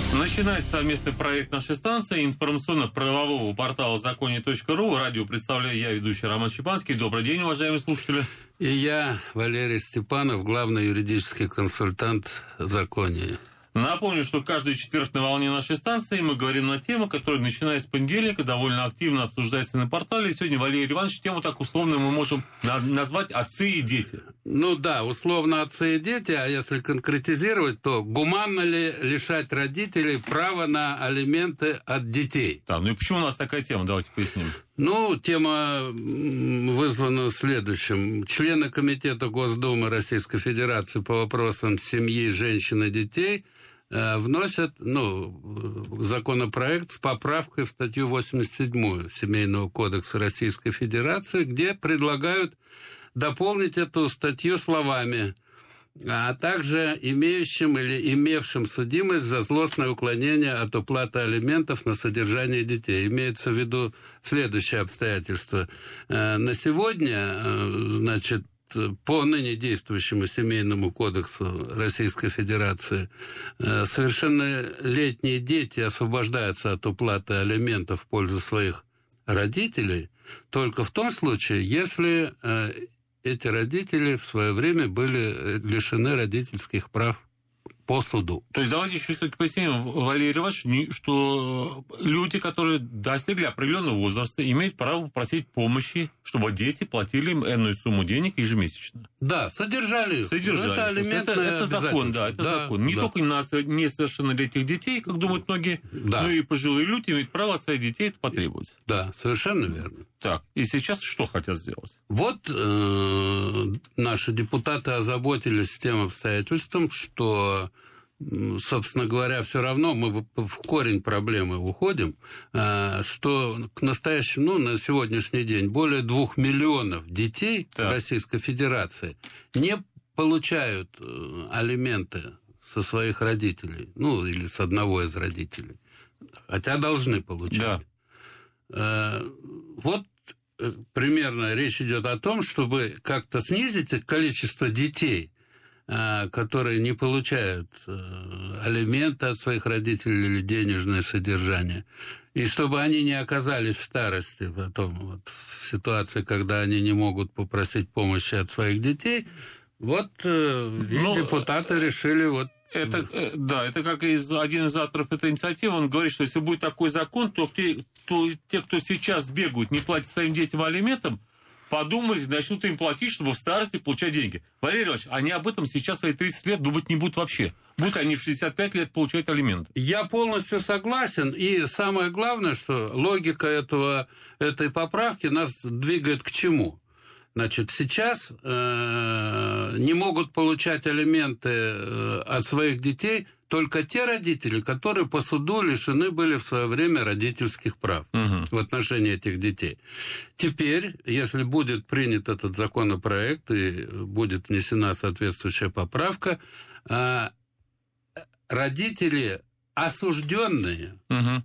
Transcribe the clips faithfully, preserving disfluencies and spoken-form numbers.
Начинается совместный проект нашей станции информационно-правового портала законе точка ру. Радио представляю я, ведущий Роман Щепанский. Добрый день, уважаемые слушатели. И я, Валерий Степанов, главный юридический консультант «Закония». Напомню, что каждый четверг на волне нашей станции мы говорим на тему, которая, начиная с понедельника, довольно активно обсуждается на портале. И сегодня, Валерий Иванович, тему так условно мы можем назвать «Отцы и дети». Ну да, условно «отцы и дети», а если конкретизировать, то гуманно ли лишать родителей права на алименты от детей? Да, ну и почему у нас такая тема? Давайте поясним. Ну, тема вызвана следующим. Члены Комитета Госдумы Российской Федерации по вопросам семьи, женщин и детей вносят ну, законопроект с поправкой в статью восемьдесят седьмую Семейного кодекса Российской Федерации, где предлагают дополнить эту статью словами «а также имеющим или имевшим судимость за злостное уклонение от уплаты алиментов на содержание детей». Имеется в виду следующее обстоятельство. На сегодня, значит, по ныне действующему Семейному кодексу Российской Федерации совершеннолетние дети освобождаются от уплаты алиментов в пользу своих родителей только в том случае, если эти родители в свое время были лишены родительских прав по суду. То есть давайте еще все-таки поясним, Валерий Иванович, что люди, которые достигли определенного возраста, имеют право попросить помощи, чтобы дети платили им энную сумму денег ежемесячно. Да, содержали. Содержали. Это алиментное это, это закон, да, это да, закон. Не да. только на несовершеннолетних детей, как думают многие, да. но и пожилые люди имеют право от своих детей это потребовать. Да, совершенно верно. Так, и сейчас что хотят сделать? Вот э, наши депутаты озаботились тем обстоятельством, что, собственно говоря, все равно мы в, в корень проблемы уходим, э, что к настоящему, ну, на сегодняшний день более двух миллионов детей так. Российской Федерации не получают э, алименты со своих родителей, ну, или с одного из родителей, хотя должны получать. Да. Вот примерно речь идет о том, чтобы как-то снизить количество детей, которые не получают алименты от своих родителей или денежное содержание, и чтобы они не оказались в старости, потом вот, в ситуации, когда они не могут попросить помощи от своих детей. Вот ну, депутаты решили вот. Это, да, это как из, один из авторов этой инициативы, он говорит, что если будет такой закон, то те, то, те кто сейчас бегают, не платят своим детям алиментам, подумают и начнут им платить, чтобы в старости получать деньги. Валерий Иванович, они об этом сейчас свои тридцать лет думать не будут вообще. Будут они в шестьдесят пять лет получать алименты. Я полностью согласен. И самое главное, что логика этого, этой поправки нас двигает к чему? Значит, сейчас э, не могут получать алименты э, от своих детей только те родители, которые по суду лишены были в свое время родительских прав угу. в отношении этих детей. Теперь, если будет принят этот законопроект и будет внесена соответствующая поправка, э, родители осужденные угу.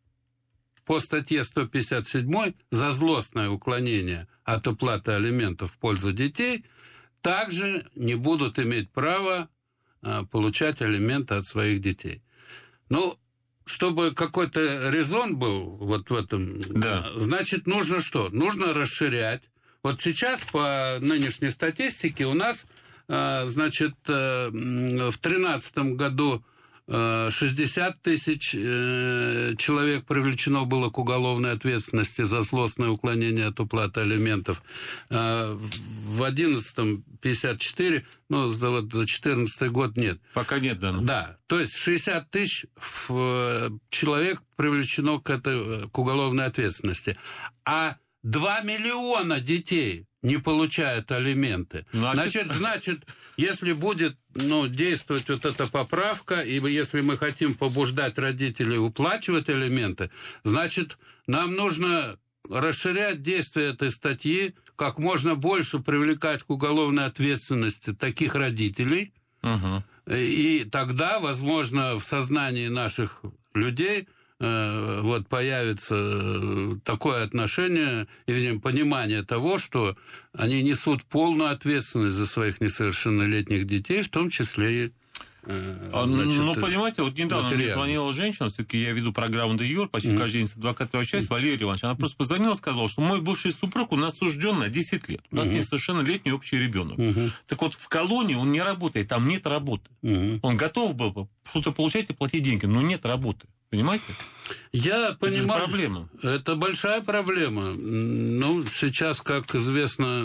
по статье сто пятьдесят семь за злостное уклонение от уплаты алиментов в пользу детей также не будут иметь права получать алименты от своих детей. Ну, чтобы какой-то резон был вот в этом, да. значит, нужно что? Нужно расширять. Вот сейчас по нынешней статистике у нас, значит, в две тысячи тринадцатом году шестьдесят тысяч человек привлечено было к уголовной ответственности за злостное уклонение от уплаты алиментов. В две тысячи одиннадцатом пятьдесят четыре, ну, за, вот, за две тысячи четырнадцатый год нет. Пока нет данных. Да, то есть шестьдесят тысяч человек привлечено к, этой, к уголовной ответственности. А два миллиона детей не получают алименты. Значит, значит, значит если будет ну, действовать вот эта поправка, и если мы хотим побуждать родителей уплачивать алименты, значит, нам нужно расширять действие этой статьи, как можно больше привлекать к уголовной ответственности таких родителей, угу. и тогда, возможно, в сознании наших людей вот появится такое отношение и, видимо, понимание того, что они несут полную ответственность за своих несовершеннолетних детей, в том числе и э, значит, ну, понимаете, вот недавно материально. Мне звонила женщина, все-таки я веду программу «Де юр», почти mm-hmm. каждый день с адвокатом общаюсь, mm-hmm. Валерий Иванович, она просто позвонила и сказала, что мой бывший супруг у нас осужден на десять лет. У нас mm-hmm. несовершеннолетний общий ребенок. Mm-hmm. Так вот, в колонии он не работает, там нет работы. Mm-hmm. Он готов был бы что-то получать и платить деньги, но нет работы. Понимаете? Я понимаю. Это же проблема. Это большая проблема. Ну, сейчас, как известно,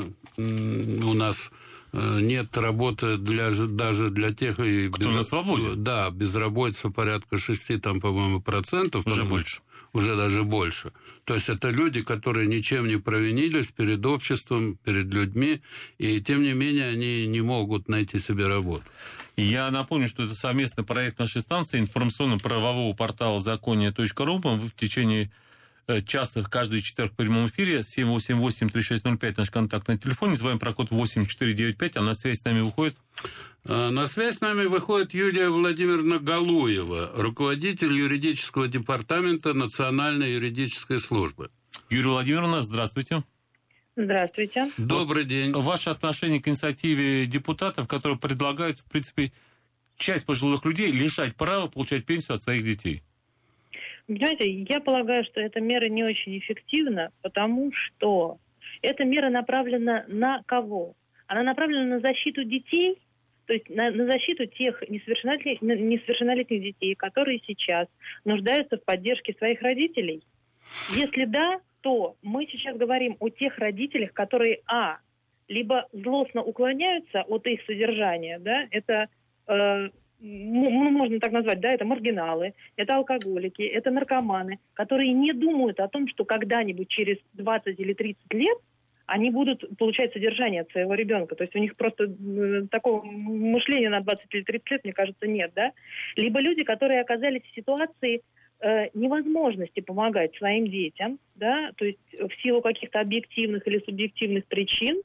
у нас нет работы для, даже для тех... И кто без, на свободе. Да, безработица порядка шести, там, по-моему, процентов. Уже больше. Уже даже больше. То есть это люди, которые ничем не провинились перед обществом, перед людьми, и тем не менее они не могут найти себе работу. Я напомню, что это совместный проект нашей станции информационно-правового портала закония точка ру. В течение часа каждый четверг в прямом эфире. семь восемь восемь три шесть ноль пять наш контактный телефон. Не забываем про код восемь четыре девять пять. А на связь с нами выходит... На связь с нами выходит Юлия Владимировна Галуева, руководитель юридического департамента Национальной юридической службы. Юлия Владимировна, здравствуйте. Здравствуйте. Добрый вот день. Ваше отношение к инициативе депутатов, которые предлагают, в принципе, часть пожилых людей лишать права получать пенсию от своих детей? Понимаете, я полагаю, что эта мера не очень эффективна, потому что эта мера направлена на кого? Она направлена на защиту детей, то есть на, на защиту тех несовершеннолетних, несовершеннолетних детей, которые сейчас нуждаются в поддержке своих родителей. Если да, то мы сейчас говорим о тех родителях, которые, а, либо злостно уклоняются от их содержания, да, это, э, ну, можно так назвать, да, это маргиналы, это алкоголики, это наркоманы, которые не думают о том, что когда-нибудь через двадцать или тридцать лет они будут получать содержание от своего ребенка. То есть у них просто э, такого мышления на двадцать или тридцать лет, мне кажется, нет, да. Либо люди, которые оказались в ситуации невозможности помогать своим детям, да, то есть в силу каких-то объективных или субъективных причин,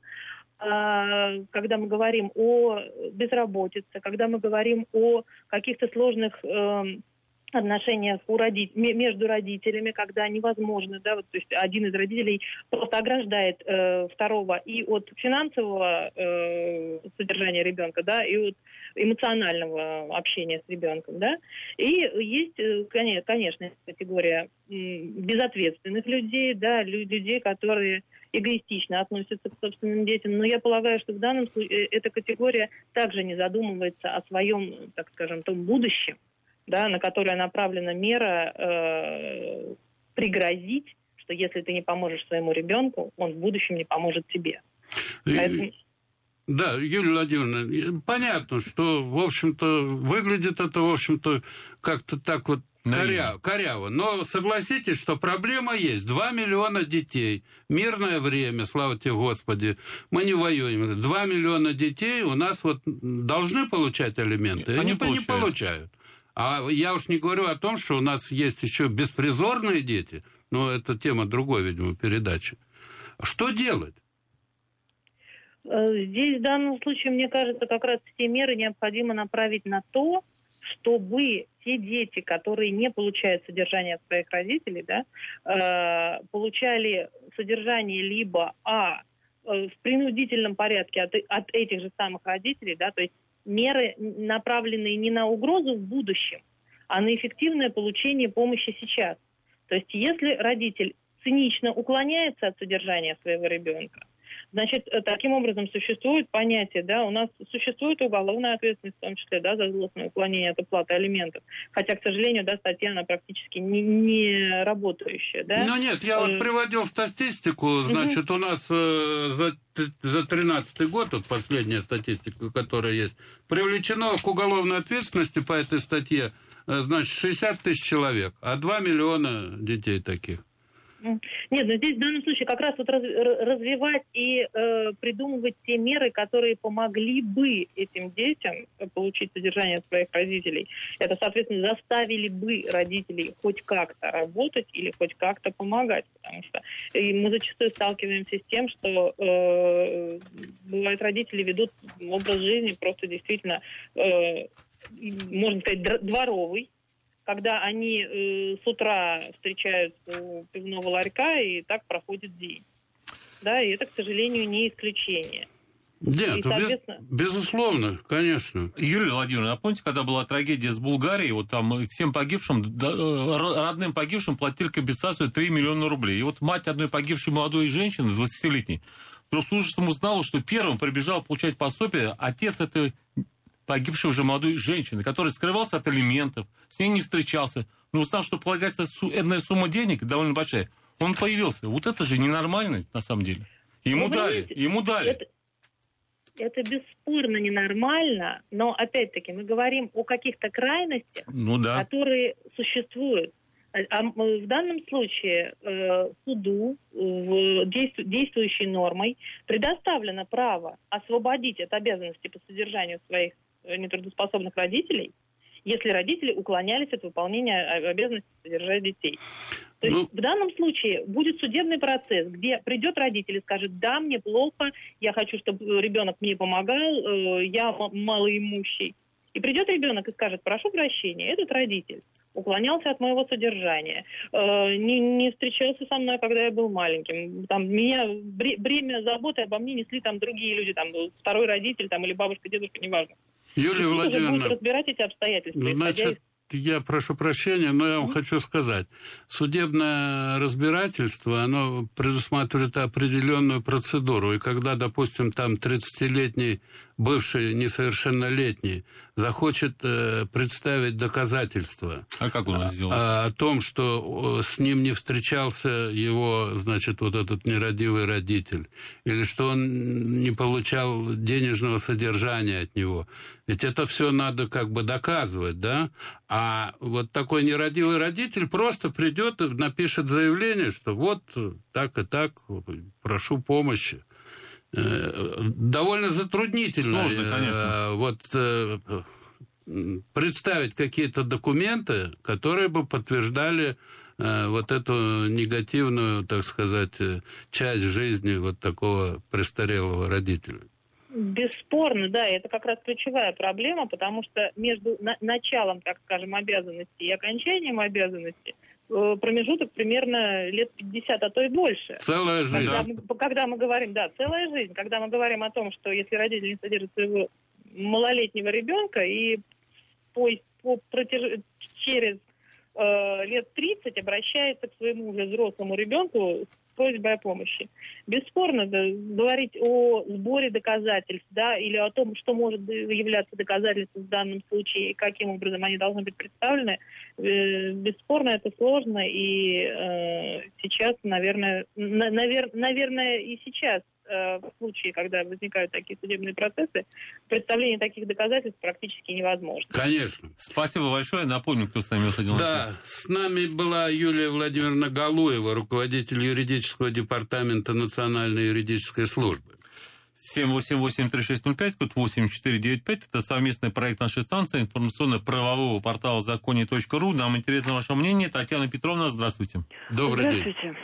когда мы говорим о безработице, когда мы говорим о каких-то сложных отношениях у родит... между родителями, когда невозможно, да, вот, то есть один из родителей просто ограждает э, второго и от финансового э, содержания ребенка, да, и от эмоционального общения с ребенком, да, и есть, конечно, конечно категория безответственных людей, да, людей, которые эгоистично относятся к собственным детям, но я полагаю, что в данном случае эта категория также не задумывается о своем, так скажем, том будущем, да, на которое направлена мера э, пригрозить, что если ты не поможешь своему ребенку, он в будущем не поможет тебе. И, Поэтому... Да, Юлия Владимировна, понятно, что, в общем-то, выглядит это, в общем-то, как-то так вот коряво, коряво. Но согласитесь, что проблема есть. Два миллиона детей. Мирное время, слава тебе, Господи. Мы не воюем. Два миллиона детей у нас вот должны получать алименты. Они, Они получают. не получают. А я уж не говорю о том, что у нас есть еще беспризорные дети, но это тема другой, видимо, передачи. Что делать? Здесь в данном случае, мне кажется, как раз все меры необходимо направить на то, чтобы те дети, которые не получают содержание от своих родителей, да, получали содержание либо а, в принудительном порядке от, от этих же самых родителей, да, то есть меры, направленные не на угрозу в будущем, а на эффективное получение помощи сейчас. То есть если родитель цинично уклоняется от содержания своего ребенка, значит, таким образом существует понятие, да, у нас существует уголовная ответственность, в том числе, да, за злостное уклонение от уплаты алиментов. Хотя, к сожалению, да, статья, она практически не, не работающая, да. Ну нет, я вот приводил статистику, значит, у нас э, за, за тринадцатый год, вот последняя статистика, которая есть, привлечено к уголовной ответственности по этой статье, э, значит, шестьдесят тысяч человек, а два миллиона детей таких. Нет, но здесь в данном случае как раз вот раз, развивать и э, придумывать те меры, которые помогли бы этим детям получить содержание от своих родителей. Это, соответственно, заставили бы родителей хоть как-то работать или хоть как-то помогать. Потому что и мы зачастую сталкиваемся с тем, что э, бывает, родители ведут образ жизни просто действительно, э, можно сказать, дворовый, когда они э, с утра встречаются у пивного ларька, и так проходит день. Да, и это, к сожалению, не исключение. Нет, И, соответственно... без, безусловно, конечно. Юлия Владимировна, а помните, когда была трагедия с Булгарией, вот там всем погибшим, родным погибшим платили компенсацию три миллиона рублей. И вот мать одной погибшей молодой женщины, двадцатилетней, вдруг с ужасом узнала, что первым прибежал получать пособие отец этой погибшей уже молодой женщины, который скрывался от алиментов, с ней не встречался. Но узнав, что полагается энная сумма денег, довольно большая, он появился. Вот это же ненормально, на самом деле. Ему Вы дали, понимаете, ему дали. Это, это бесспорно ненормально, но, опять-таки, мы говорим о каких-то крайностях, ну, да. которые существуют. А в данном случае э, суду, в действу, действующей нормой, предоставлено право освободить от обязанности по содержанию своих нетрудоспособных родителей, если родители уклонялись от выполнения обязанности содержать детей. То есть ну... в данном случае будет судебный процесс, где придет родитель и скажет: да, мне плохо, я хочу, чтобы ребенок мне помогал, я малоимущий. И придет ребенок и скажет: прошу прощения, этот родитель уклонялся от моего содержания, не, не встречался со мной, когда я был маленьким. Там, меня, бремя заботы обо мне несли там другие люди, там, второй родитель там, или бабушка, дедушка, неважно. Юлия Владимировна, будет разбирать эти обстоятельства. Ну, значит, я прошу прощения, но я вам mm-hmm. хочу сказать. Судебное разбирательство, оно предусматривает определенную процедуру. И когда, допустим, там тридцатилетний бывший несовершеннолетний захочет э, представить доказательства а как он это сделал? О, о том, что с ним не встречался его, значит, вот этот нерадивый родитель, или что он не получал денежного содержания от него. Ведь это все надо как бы доказывать, да? А вот такой нерадивый родитель просто придет и напишет заявление, что вот так и так, прошу помощи. Довольно затруднительно. Сложно, конечно. Вот представить какие-то документы, которые бы подтверждали вот эту негативную, так сказать, часть жизни вот такого престарелого родителя. Бесспорно, да, это как раз ключевая проблема, потому что между на- началом, так скажем, обязанностей и окончанием обязанностей э, промежуток примерно лет пятьдесят, а то и больше. Целая жизнь. Когда мы, когда мы говорим, да, целая жизнь, когда мы говорим о том, что если родители не содержат своего малолетнего ребенка и по, по протяж... через э, лет тридцать обращается к своему уже взрослому ребенку с просьбой о помощи. Бесспорно, да, говорить о сборе доказательств, да, или о том, что может являться доказательством в данном случае и каким образом они должны быть представлены, э, бесспорно это сложно, и э, сейчас, наверное, на, навер, наверное, и сейчас в случае, когда возникают такие судебные процессы, представление таких доказательств практически невозможно. Конечно. Спасибо большое. Напомню, кто с нами выходил. Да, с нами была Юлия Владимировна Галуева, руководитель юридического департамента Национальной юридической службы. семь восемь восемь три шесть ноль пять, код восемь четыре девять пять. Это совместный проект нашей станции, информационно-правового портала законе точка ру. Нам интересно ваше мнение. Татьяна Петровна, здравствуйте. Добрый здравствуйте. день.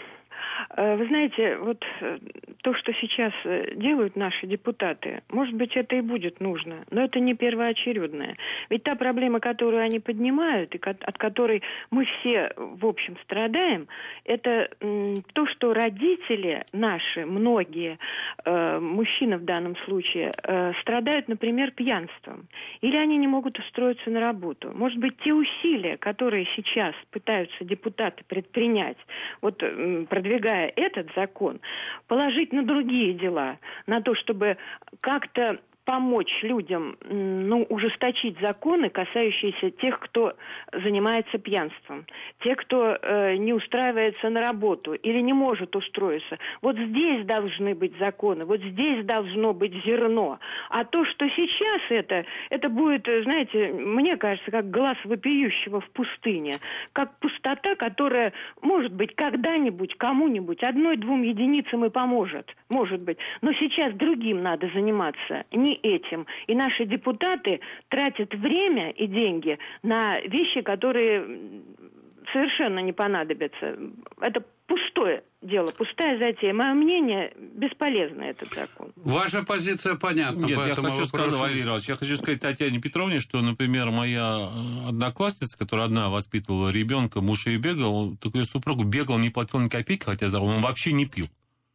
Вы знаете, вот то, что сейчас делают наши депутаты, может быть, это и будет нужно, но это не первоочередное. Ведь та проблема, которую они поднимают, и от которой мы все, в общем, страдаем, это то, что родители наши, многие, мужчины в данном случае, страдают, например, пьянством. Или они не могут устроиться на работу. Может быть, те усилия, которые сейчас пытаются депутаты предпринять, вот продвигая этот закон, положить на другие дела, на то, чтобы как-то помочь людям, ну, ужесточить законы, касающиеся тех, кто занимается пьянством, тех, кто э, не устраивается на работу или не может устроиться. Вот здесь должны быть законы, вот здесь должно быть зерно. А то, что сейчас это, это будет, знаете, мне кажется, как глаз вопиющего в пустыне, как пустота, которая, может быть, когда-нибудь, кому-нибудь, одной-двум единицам и поможет, может быть. Но сейчас другим надо заниматься, не этим. И наши депутаты тратят время и деньги на вещи, которые совершенно не понадобятся. Это пустое дело, пустая затея. Мое мнение, бесполезно этот закон. Ваша позиция понятна. Нет, по я этому хочу вопросу. сказать, Валерий Иванович, я хочу сказать Татьяне Петровне, что, например, моя одноклассница, которая одна воспитывала ребенка, муж ее бегал, он, такой супругу бегал, не платил ни копейки, хотя он вообще не пил.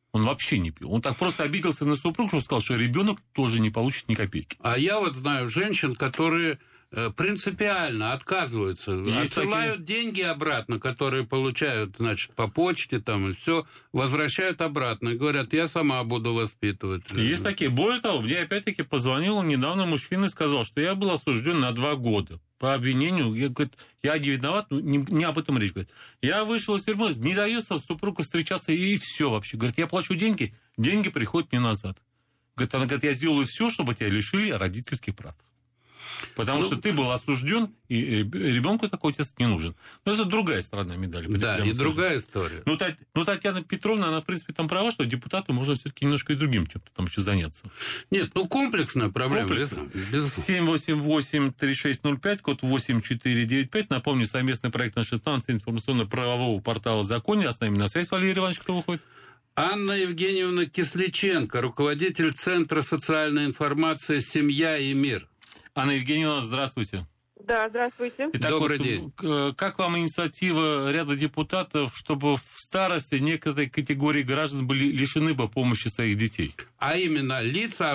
Он вообще не пил. Он так просто обиделся на супругу, что сказал, что ребенок тоже не получит ни копейки. А я вот знаю женщин, которые принципиально отказываются, есть отсылают такие... деньги обратно, которые получают, значит, по почте там и все, возвращают обратно и говорят, я сама буду воспитывать. Есть такие. Более того, мне опять-таки позвонил недавно мужчина и сказал, что я был осужден на два года по обвинению. Я, говорит, я не виноват, ну, не, не об этом речь. Говорит. Я вышел из тюрьмы, не дается супругу встречаться, и все вообще. Говорит, я плачу деньги, деньги приходят мне назад. Говорит, она говорит, я сделаю все, чтобы тебя лишили родительских прав. Потому ну, что ты был осужден, и ребенку такой отец не нужен. Но это другая сторона медали. Да, и скажу. Другая история. Ну, Тать, ну, Татьяна Петровна, она, в принципе, там права, что депутату можно все-таки немножко и другим чем-то там еще заняться. Нет, ну, комплексная проблема. Комплексно. семь восемь восемь три шесть ноль пять, код восемь четыре девять пять. Напомню, совместный проект нашей станции информационно-правового портала «Законе». А с нами на связь Валерий Иванович, кто выходит? Анна Евгеньевна Кисличенко, руководитель Центра социальной информации «Семья и мир». Анна Евгеньевна, здравствуйте. Да, здравствуйте. Итак, Добрый вот, день. Как вам инициатива ряда депутатов, чтобы в старости некоторые категории граждан были лишены бы помощи своих детей? А именно, лица,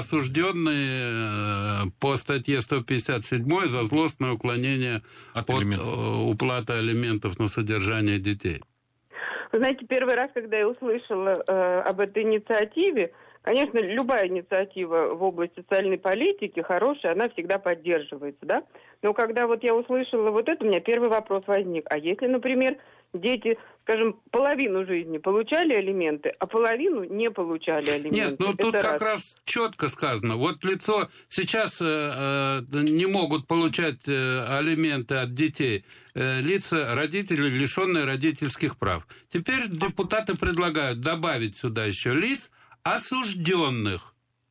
осужденные по статье сто пятьдесят семь за злостное уклонение от, от уплаты алиментов на содержание детей. Вы знаете, первый раз, когда я услышала э, об этой инициативе, конечно, любая инициатива в области социальной политики хорошая, она всегда поддерживается, да? Но когда вот я услышала вот это, у меня первый вопрос возник. А если, например, дети, скажем, половину жизни получали алименты, а половину не получали алименты? Нет, ну это тут раз. как раз четко сказано. Вот лицо сейчас э, э, не могут получать э, алименты от детей. Э, лица родителей, лишенные родительских прав. Теперь депутаты предлагают добавить сюда еще лиц, осужденных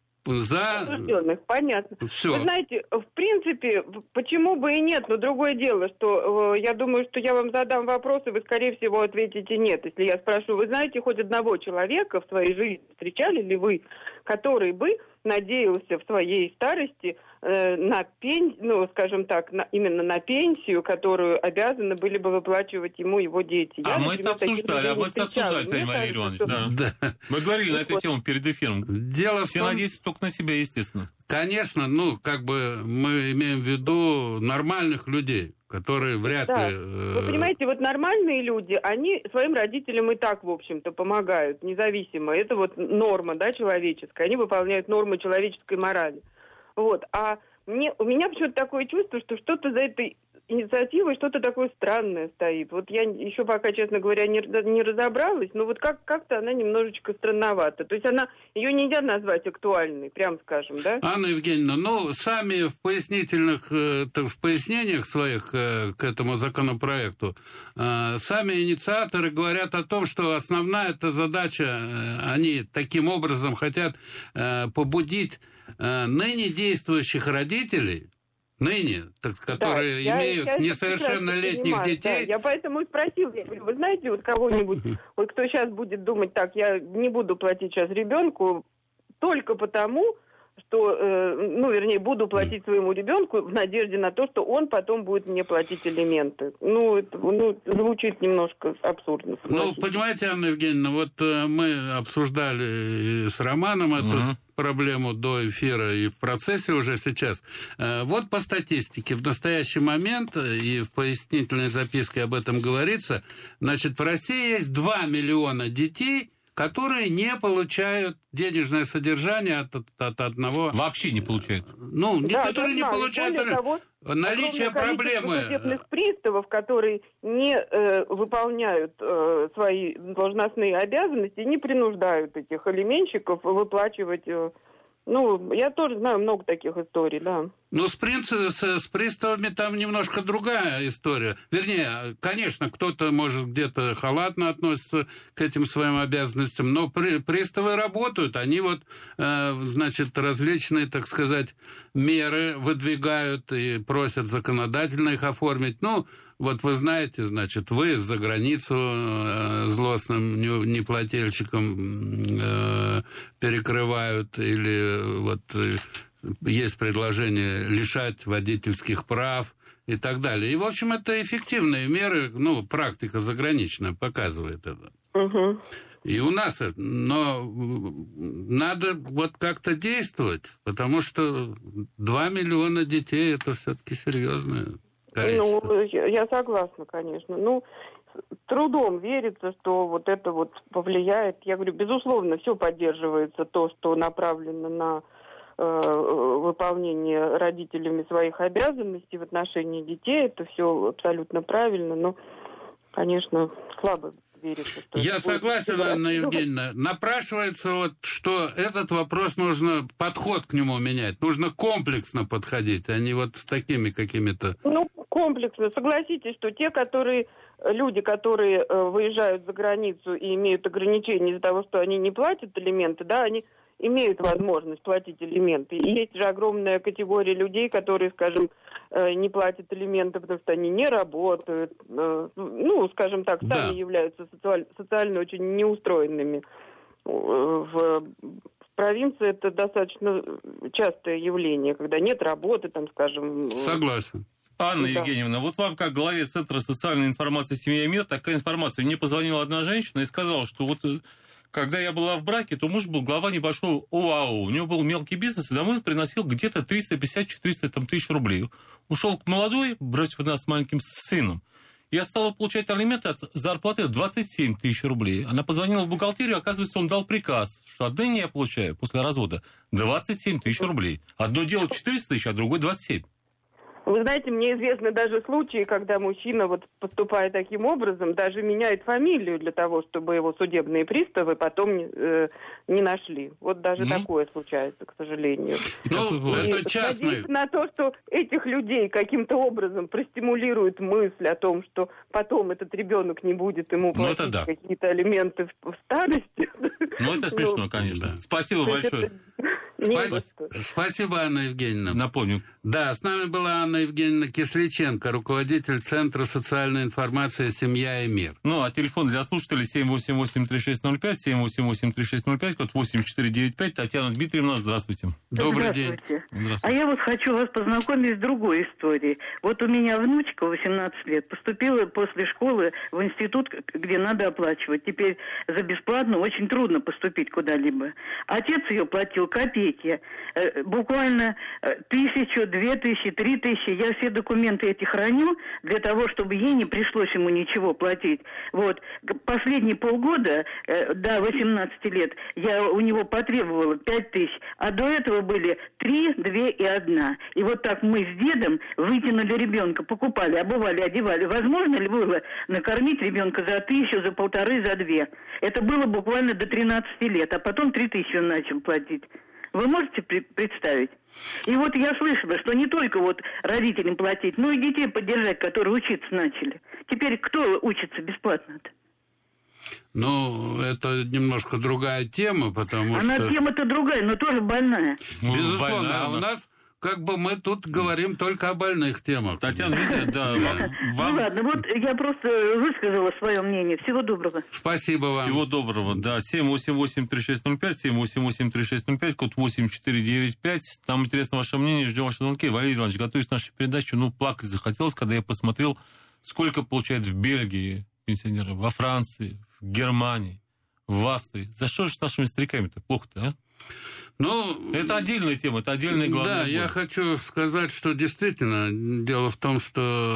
за... Осужденных, понятно. Все. Вы знаете, в принципе, почему бы и нет, но другое дело, что э, я думаю, что я вам задам вопрос, и вы, скорее всего, ответите нет. Если я спрошу, вы знаете хоть одного человека в своей жизни, встречали ли вы, который бы надеялся в своей старости э, на пенсию, ну, скажем так, на, именно на пенсию, которую обязаны были бы выплачивать ему его дети. А Я, мы например, это обсуждали, а мы это обсуждали, Владимир Валерьевич, что... да. Да. Мы говорили на эту вот. тему перед эфиром. Дело Все в том... надеются только на себя, естественно. Конечно, ну, как бы мы имеем в виду нормальных людей, которые вряд да. ли... Э... Вы понимаете, вот нормальные люди, они своим родителям и так, в общем-то, помогают, независимо. Это вот норма, да, человеческая. Они выполняют нормы человеческой морали. Вот. А мне, у меня почему-то такое чувство, что что-то за этой инициативой, что-то такое странное стоит. Вот я еще пока, честно говоря, не, не разобралась, но вот как, как-то она немножечко странновата. То есть она, ее нельзя назвать актуальной, прям скажем, да? Анна Евгеньевна, ну, сами в пояснительных, в пояснениях своих к этому законопроекту, сами инициаторы говорят о том, что основная эта задача, они таким образом хотят побудить ныне действующих родителей, ныне, так, которые да, имеют я, я несовершеннолетних детей. Да, я поэтому и спросила, я говорю, вы знаете вот кого-нибудь, вот кто сейчас будет думать, так, я не буду платить сейчас ребенку только потому, что, э, ну, вернее, буду платить своему ребенку в надежде на то, что он потом будет мне платить алименты. Ну, это ну, звучит немножко абсурдно. Ну, понимаете, Анна Евгеньевна, вот э, мы обсуждали с Романом эту uh-huh. проблему до эфира и в процессе уже сейчас. Э, вот по статистике, в настоящий момент, и в пояснительной записке об этом говорится, значит, в России есть два миллиона детей, которые не получают денежное содержание от, от, от одного... Вообще не получают. Ну, да, которые не знаю. получают... Более того, наличие проблемы... судебных приставов, которые не э, выполняют э, свои должностные обязанности, не принуждают этих алименщиков выплачивать... Э, ну, я тоже знаю много таких историй, да. Ну, с, принцип, с, с приставами там немножко другая история. Вернее, конечно, кто-то, может, где-то халатно относится к этим своим обязанностям, но при, приставы работают, они вот, э, значит, различные, так сказать, меры выдвигают и просят законодательно их оформить. Ну, вот вы знаете, значит, выезд за границу э, злостным неплательщикам э, перекрывают, или вот э, есть предложение лишать водительских прав и так далее. И, в общем, это эффективные меры, ну, практика заграничная показывает это. Угу. И у нас, но надо вот как-то действовать, потому что два миллиона детей – это все-таки серьезное количество. Ну, я согласна, конечно. Ну, трудом верится, что вот это вот повлияет. Я говорю, безусловно, все поддерживается, то, что направлено на э, выполнение родителями своих обязанностей в отношении детей. Это все абсолютно правильно, но, конечно, слабо верится. Что Я согласен, будет... Анна Евгеньевна. Напрашивается вот, что этот вопрос нужно, подход к нему менять. Нужно комплексно подходить, а не вот с такими какими-то... Ну, комплексно. Согласитесь, что те, которые... Люди, которые э, выезжают за границу и имеют ограничения из-за того, что они не платят алименты, да, они имеют возможность платить алименты. И есть же огромная категория людей, которые, скажем, э, не платят алименты, потому что они не работают, э, ну, скажем так, сами да. являются социаль- социально очень неустроенными. В, в провинции это достаточно частое явление, когда нет работы, там, скажем... Согласен. Анна Евгеньевна, вот вам, как главе Центра социальной информации «Семья и мир», такая информация. Мне позвонила одна женщина и сказала, что вот когда я была в браке, то муж был глава небольшого ОАО. У него был мелкий бизнес, и домой он приносил где-то триста пятьдесят - четыреста тысяч рублей. Ушел к молодой, бросив нас с маленьким сыном. Я стала получать алименты от зарплаты в двадцать семь тысяч рублей. Она позвонила в бухгалтерию, оказывается, он дал приказ, что отныне я получаю после развода двадцать семь тысяч рублей. Одно дело четыреста тысяч, а другое двадцать семь. Вы знаете, мне известны даже случаи, когда мужчина, вот поступая таким образом, даже меняет фамилию для того, чтобы его судебные приставы потом э, не нашли. Вот даже mm. такое случается, к сожалению. Ну, и это частный. Надеюсь на то, что этих людей каким-то образом простимулирует мысль о том, что потом этот ребенок не будет ему платить ну, да. какие-то алименты в, в старости. Ну, это смешно, ну, конечно. Да. Спасибо большое. Спасибо. Спасибо, Анна Евгеньевна. Напомню. Да, с нами была Анна Евгеньевна Кисличенко, руководитель Центра социальной информации «Семья и мир». Ну, а телефон для слушателей семь восемь восемь три шесть ноль пять, семь восемь восемь три шесть ноль пять, код восемь четыре девять пять. Татьяна Дмитриевна, здравствуйте. Добрый здравствуйте. день. Здравствуйте. А я вот хочу вас познакомить с другой историей. Вот у меня внучка, восемнадцать лет, поступила после школы в институт, где надо оплачивать. Теперь за бесплатно очень трудно поступить куда-либо. Отец ее платил копейки. Буквально тысячу, две тысячи, три тысячи. Я все документы эти храню для того, чтобы ей не пришлось ему ничего платить. Вот. Последние полгода, до восемнадцати лет, я у него потребовала пять тысяч, а до этого были три, две и одна. И вот так мы с дедом вытянули ребенка, покупали, обували, одевали. Возможно ли было накормить ребенка за тысячу, за полторы, за две? Это было буквально до тринадцати лет, а потом три тысячи он начал платить. Вы можете представить? И вот я слышала, что не только вот родителям платить, но и детей поддержать, которые учиться начали. Теперь кто учится бесплатно-то? Ну, это немножко другая тема, потому Она что... Она тема-то другая, но тоже больная. Безусловно, больная, а у нас... Как бы мы тут говорим только о больных темах. Татьяна Викторовна, да. Вам... Ну ладно, вот я просто высказала свое мнение. Всего доброго. Спасибо вам. Всего доброго, да. семь восемь восемь три шесть ноль пять, семь восемь восемь три шесть ноль пять, код восемь четыре девять пять. Там интересно ваше мнение, ждем ваши звонки. Валерий Иванович, готовясь к нашей передаче, ну, плакать захотелось, когда я посмотрел, сколько получают в Бельгии пенсионеры, во Франции, в Германии, в Австрии. За что же с нашими стариками-то плохо-то, а? Ну, это отдельная тема, это отдельная главная Да, боль. Я хочу сказать, что действительно дело в том,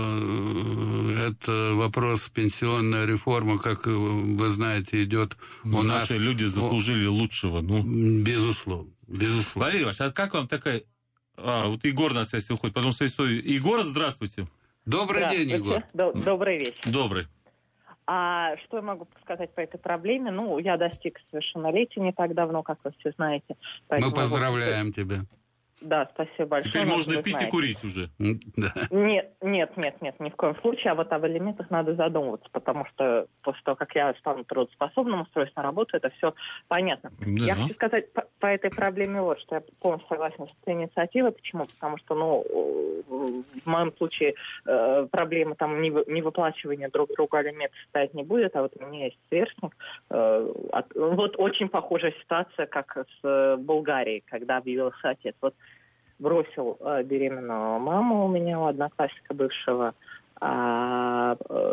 что это вопрос пенсионная реформа, как вы знаете, идет у ну, нас. Наши люди заслужили О... лучшего. Ну. Безусловно, безусловно. Валерий Иванович, а как вам такая... А, вот Егор на связи уходит, потом свою историю. Егор, здравствуйте. Добрый день, Егор. Добрый вечер. Добрый. А что я могу сказать по этой проблеме? Ну, я достиг совершеннолетия не так давно, как вы все знаете. Мы поздравляем вот... тебя. Да, спасибо большое. Теперь можно пить и курить уже. Да. Нет, нет, нет, нет, ни в коем случае. А вот об элементах надо задумываться, потому что после того, как я стану трудоспособным, устроюсь на работу, это все понятно. Да. Я хочу сказать по, по этой проблеме вот, что я полностью согласна с этой инициативой. Почему? Потому что, ну, в моем случае э, проблема там невыплачивания друг другу алиментов стоять не будет, а вот у меня есть сверстник. Э, от, вот очень похожая ситуация, как с э, Болгарией, когда объявился отец. Вот бросил э, беременную маму у меня, у одноклассника бывшего, а, э,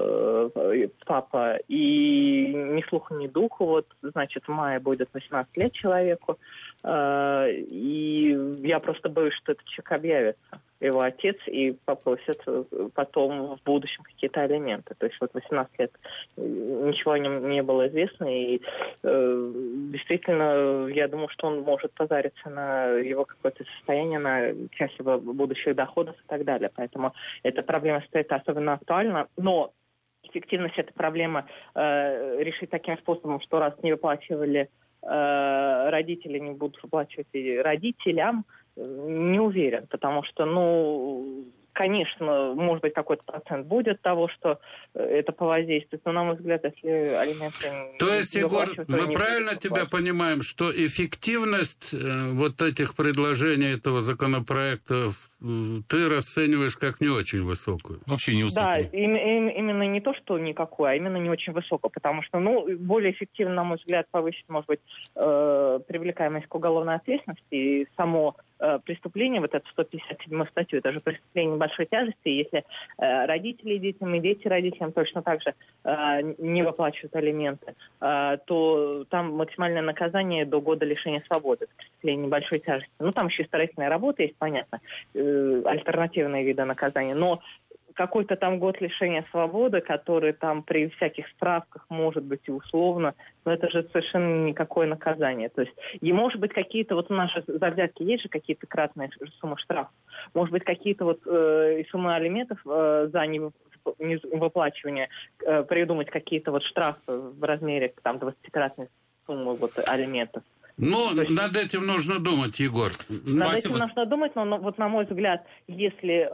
э, папа, и ни слуху, ни духу. Вот, значит, в мае будет восемнадцать лет человеку. Э, и я просто боюсь, что этот человек объявится, его отец, и попросит потом в будущем какие-то алименты. То есть вот восемнадцать лет ничего о нем не было известно, и э, действительно, я думаю, что он может позариться на его какое-то состояние, на часть его будущих доходов и так далее. Поэтому эта проблема стоит особенно актуальна. Но эффективность этой проблемы э, решить таким способом, что раз не выплачивали э, родители, не будут выплачивать и родителям, не уверен, потому что, ну, конечно, может быть, какой-то процент будет того, что это повоздействует, но, на мой взгляд, если алименты... То есть, Егор, мы правильно тебя понимаем, что эффективность э, вот этих предложений этого законопроекта ты расцениваешь как не очень высокую? Вообще не высокую. Да, им, им, именно не то, что никакую, а именно не очень высокую, потому что, ну, более эффективно, на мой взгляд, повысить, может быть, э, привлекаемость к уголовной ответственности и само э, преступление, вот это сто пятьдесят седьмую статью, это же преступление большой тяжести, если э, родители детям и дети родителям точно так же э, не выплачивают алименты, э, то там максимальное наказание до года лишения свободы, это преступление большой тяжести. Ну, там еще исправительная работа есть, понятно, э, альтернативные виды наказания, но какой-то там год лишения свободы, который там при всяких справках может быть и условно, но это же совершенно никакое наказание. То есть, и может быть какие-то, вот у нас же за взятки есть же какие-то кратные суммы штрафов, может быть какие-то вот э, суммы алиментов э, за невыплачивание, э, придумать какие-то вот штрафы в размере там двадцатикратной суммы вот алиментов. Ну, есть, над этим нужно думать, Егор. Над Спасибо. этим нужно думать, но, но вот на мой взгляд, если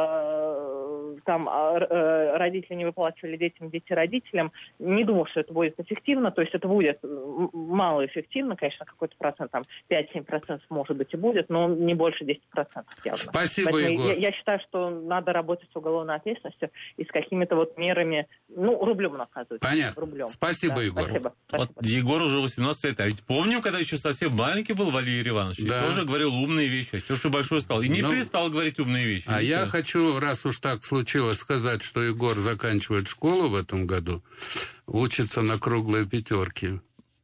э, там э, родители не выплачивали детям, дети родителям, не думаю, что это будет эффективно, то есть это будет малоэффективно, конечно, какой-то процент, там пять-семь процентов может быть и будет, но не больше десяти процентов явно. Спасибо, Поэтому Егор. Я, я считаю, что надо работать с уголовной ответственностью и с какими-то вот мерами, ну, рублем наказывать. Понятно. Рублем. Спасибо, да, Егор. Спасибо. Вот спасибо. Егор уже восемнадцать лет, а ведь помним, когда еще совсем маленький был Валерий Иванович, да. и тоже говорил умные вещи, а теперь уже большой стал. И не ну, перестал говорить умные вещи. А я хочу, раз уж так случилось, сказать, что Егор заканчивает школу в этом году, учится на круглые пятерки.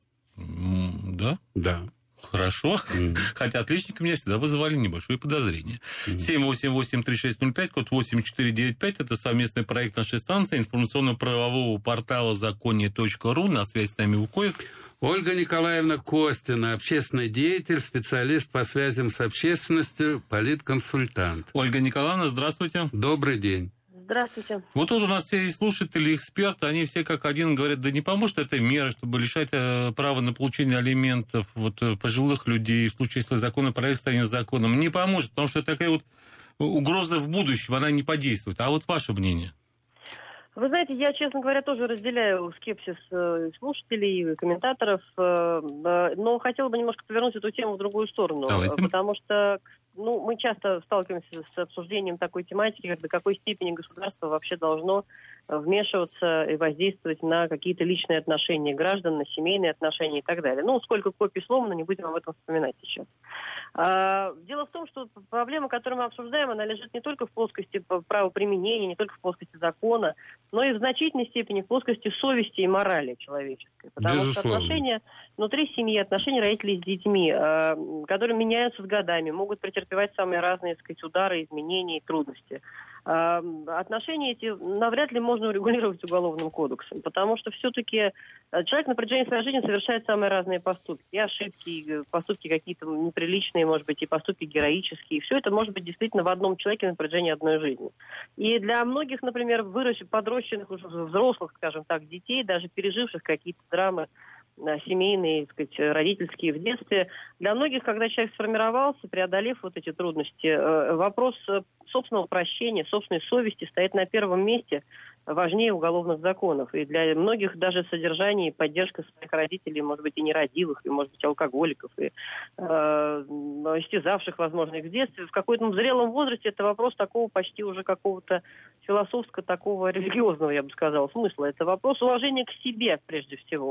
Да? Да. Хорошо. Mm. Хотя отличники меня всегда вызывали небольшое подозрение. Mm. семь восемь восемь три шесть ноль пять, код восемь четыре девять пять. Это совместный проект нашей станции, информационно-правового портала законие точка ру. На связь с нами выходит Ольга Николаевна Костина, общественный деятель, специалист по связям с общественностью, политконсультант. Ольга Николаевна, здравствуйте. Добрый день. Здравствуйте. Вот тут у нас все слушатели, эксперты, они все как один говорят, да не поможет эта мера, чтобы лишать э, права на получение алиментов вот, э, пожилых людей, в случае, если законопроект станет законом. Не поможет, потому что такая вот угроза в будущем, она не подействует. А вот ваше мнение? Вы знаете, я, честно говоря, тоже разделяю скепсис слушателей, комментаторов, но хотела бы немножко повернуть эту тему в другую сторону. Давайте. Потому что ну, мы часто сталкиваемся с обсуждением такой тематики, как до какой степени государство вообще должно вмешиваться и воздействовать на какие-то личные отношения граждан, на семейные отношения и так далее. Ну, сколько копий сломано, не будем об этом вспоминать сейчас. А, дело в том, что проблема, которую мы обсуждаем, она лежит не только в плоскости правоприменения, не только в плоскости закона, но и в значительной степени в плоскости совести и морали человеческой. Потому Безусловно. что отношения внутри семьи, отношения родителей с детьми, а, которые меняются с годами, могут претерпевать самые разные, так сказать, удары, изменения и трудности. А, отношения эти навряд ли можно урегулировать уголовным кодексом, потому что все-таки человек на протяжении своей жизни совершает самые разные поступки. И ошибки, и поступки какие-то неприличные, может быть, и поступки героические. И все это может быть действительно в одном человеке на протяжении одной жизни. И для многих, например, выросших, подросших, уже взрослых, скажем так, детей, даже переживших какие-то драмы семейные, так сказать, родительские в детстве. Для многих, когда человек сформировался, преодолев вот эти трудности, вопрос собственного прощения, собственной совести стоит на первом месте, важнее уголовных законов. И для многих даже содержание и поддержка своих родителей, может быть, и нерадивых, и, может быть, алкоголиков, и э, истязавших, возможно, их в детстве, в каком-то зрелом возрасте это вопрос такого почти уже какого-то философского, такого религиозного, я бы сказала, смысла. Это вопрос уважения к себе, прежде всего.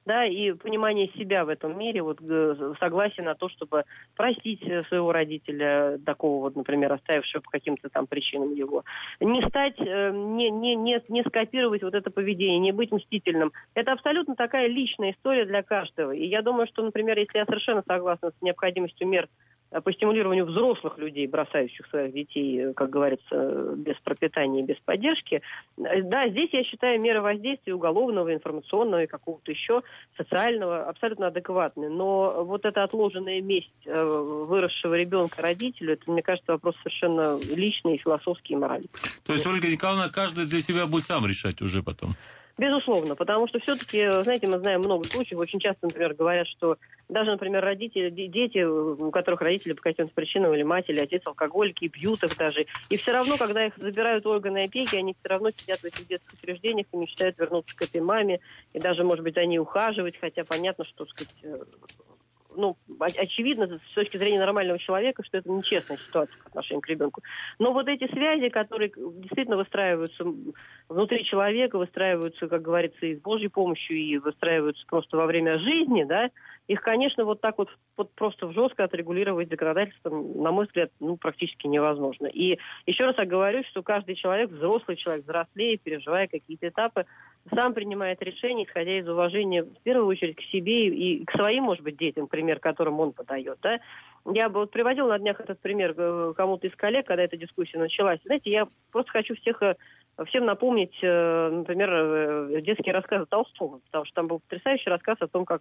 да, и понимание себя в этом мире, вот согласие на то, чтобы простить своего родителя, такого вот, например, оставившего по каким-то там причинам его, не стать, не, не, не, не скопировать вот это поведение, не быть мстительным. Это абсолютно такая личная история для каждого. И я думаю, что, например, если я совершенно согласна с необходимостью мер по стимулированию взрослых людей, бросающих своих детей, как говорится, без пропитания и без поддержки. Да, здесь, я считаю, меры воздействия уголовного, информационного и какого-то еще социального абсолютно адекватны. Но вот эта отложенная месть выросшего ребенка родителю, это, мне кажется, вопрос совершенно личный, философский и моральный. То есть, Ольга Николаевна, каждый для себя будет сам решать уже потом? Безусловно, потому что все-таки, знаете, мы знаем много случаев, очень часто, например, говорят, что даже, например, родители, дети, у которых родители по каким-то причинам или мать, или отец алкоголики, бьют их даже, и все равно, когда их забирают органы опеки, они все равно сидят в этих детских учреждениях и мечтают вернуться к этой маме, и даже, может быть, за ней ухаживать, хотя понятно, что, так сказать, ну, очевидно, с точки зрения нормального человека, что это нечестная ситуация по отношению к ребенку. Но вот эти связи, которые действительно выстраиваются внутри человека, выстраиваются, как говорится, и с Божьей помощью, и выстраиваются просто во время жизни, да, их, конечно, вот так вот, вот просто жестко отрегулировать законодательством, на мой взгляд, ну, практически невозможно. И еще раз оговорюсь, что каждый человек, взрослый человек, взрослеет, переживая какие-то этапы, сам принимает решение, исходя из уважения, в первую очередь, к себе и к своим, может быть, детям, пример, которым он подает, да. Я бы вот приводила на днях этот пример кому-то из коллег, когда эта дискуссия началась. Знаете, я просто хочу всех, всем напомнить, например, детские рассказы Толстого, потому что там был потрясающий рассказ о том, как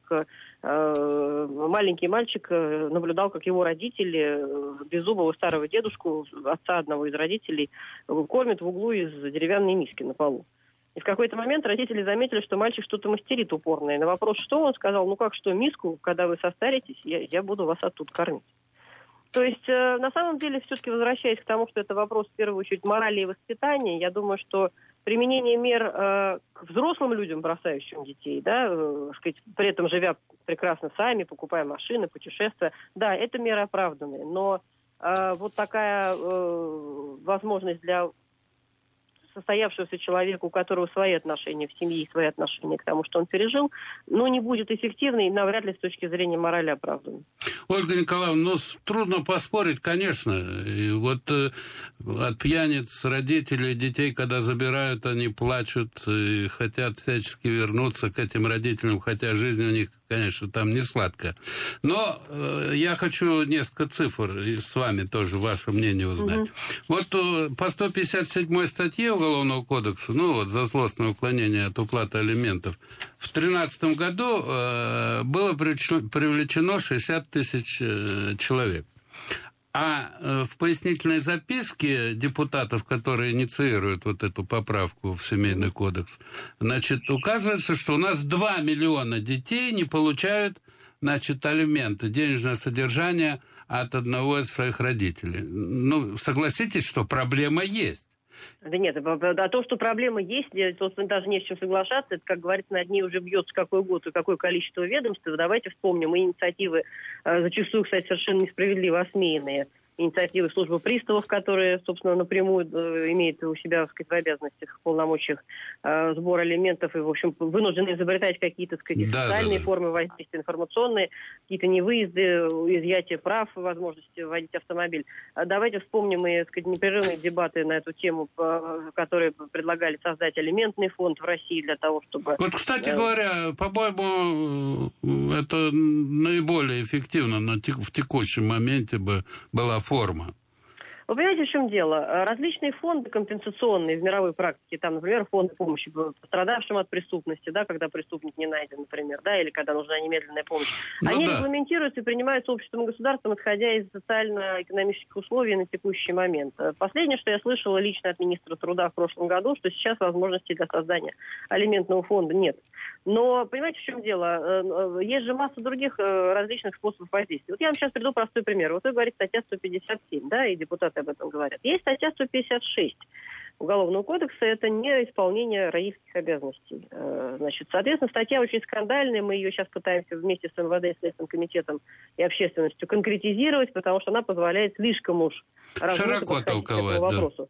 маленький мальчик наблюдал, как его родители беззубого старого дедушку, отца одного из родителей, кормят в углу из деревянной миски на полу. И в какой-то момент родители заметили, что мальчик что-то мастерит упорно. И на вопрос, что, он сказал, ну как что, миску, когда вы состаритесь, я, я буду вас оттуда кормить. То есть, э, на самом деле, все-таки возвращаясь к тому, что это вопрос, в первую очередь, морали и воспитания, я думаю, что применение мер э, к взрослым людям, бросающим детей, да, э, сказать, при этом живя прекрасно сами, покупая машины, путешествия, да, это меры оправданные. Но э, вот такая э, возможность для состоявшегося человека, у которого свои отношения в семье и свои отношения к тому, что он пережил, но не будет эффективной и навряд ли с точки зрения морали оправданной. Ольга Николаевна, ну, трудно поспорить, конечно. И вот э, от пьяниц родителей детей, когда забирают, они плачут и хотят всячески вернуться к этим родителям, хотя жизнь у них, конечно, там не сладкая. Но э, я хочу несколько цифр и с вами тоже ваше мнение узнать. Угу. Вот э, по сто пятьдесят седьмой статье Уголовного кодекса, ну вот за злостное уклонение от уплаты алиментов, в две тысячи тринадцатом году э, было привлечено шестьдесят тысяч э, человек. А э, в пояснительной записке депутатов, которые инициируют вот эту поправку в Семейный кодекс, значит, указывается, что у нас два миллиона детей не получают, значит, алименты, денежное содержание от одного из своих родителей. Ну, согласитесь, что проблема есть. Да нет, а то, что проблема есть, тут даже не с чем соглашаться, это, как говорится, над ней уже бьется какой год и какое количество ведомств. Давайте вспомним и инициативы, зачастую, кстати, совершенно несправедливо осмеянные, инициативы службы приставов, которые, собственно, напрямую э, имеют у себя, так сказать, в обязанностях, в полномочиях э, сбора алиментов и, в общем, вынуждены изобретать какие-то, так сказать, да, социальные да, да. формы воздействия, информационные, какие-то невыезды, изъятие прав, возможности водить автомобиль. А давайте вспомним и, так сказать, непрерывные дебаты на эту тему, которые предлагали создать алиментный фонд в России для того, чтобы... Вот, кстати говоря, по-моему, это наиболее эффективно на тек- в текущем моменте бы была форма. Вы понимаете, в чем дело? Различные фонды компенсационные в мировой практике, там, например, фонды помощи пострадавшим от преступности, да, когда преступник не найден, например, да, или когда нужна немедленная помощь, ну, они да. регламентируются и принимаются обществом и государством, исходя из социально-экономических условий на текущий момент. Последнее, что я слышала лично от министра труда в прошлом году, что сейчас возможностей для создания алиментного фонда нет. Но, понимаете, в чем дело? Есть же масса других различных способов воздействия. Вот я вам сейчас приведу простой пример. Вот вы говорите статья сто пятьдесят семь, да, и депутаты об этом говорят. Есть статья сто пятьдесят шесть Уголовного кодекса, это не исполнение родительских обязанностей. Значит, соответственно, статья очень скандальная, мы ее сейчас пытаемся вместе с эм вэ дэ, Следственным комитетом и общественностью конкретизировать, потому что она позволяет слишком уж широко толковать, к этому вопросу.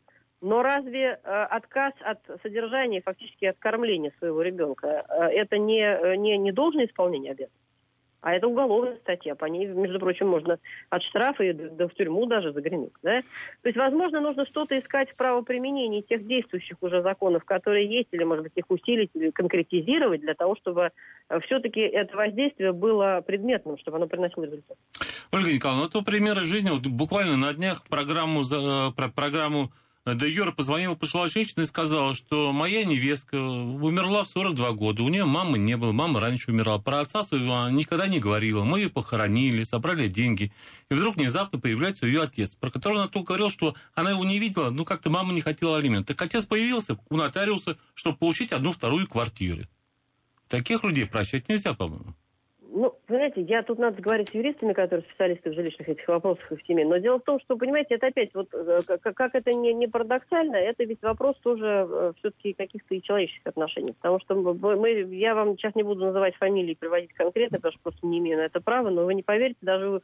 Но разве э, отказ от содержания, фактически от кормления своего ребенка, э, это не, не, не должное исполнение обязанностей? А это уголовная статья. По ней, между прочим, можно от штрафа и до, до в тюрьму даже загреметь. Да? То есть, возможно, нужно что-то искать в правоприменении тех действующих уже законов, которые есть, или, может быть, их усилить, или конкретизировать, для того, чтобы все-таки это воздействие было предметным, чтобы оно приносило результат. Ольга Николаевна, это примеры жизни. Вот буквально на днях программу, про программу де юре позвонила пожилая женщина и сказала, что моя невестка умерла в сорок два года, у нее мамы не было, мама раньше умерла, про отца своего она никогда не говорила, мы ее похоронили, собрали деньги, и вдруг внезапно появляется ее отец, про которого она только говорила, что она его не видела, ну как-то мама не хотела алимент. Так отец появился у нотариуса, чтобы получить одну-вторую квартиры. Таких людей прощать нельзя, по-моему. Ну, знаете, я тут надо говорить с юристами, которые специалисты в жилищных этих вопросах и в теме. Но дело в том, что, понимаете, это опять, вот как это не, не парадоксально, это ведь вопрос тоже все-таки каких-то и человеческих отношений. Потому что мы, я вам сейчас не буду называть фамилии и приводить конкретно, потому что просто не имею на это права, но вы не поверите, даже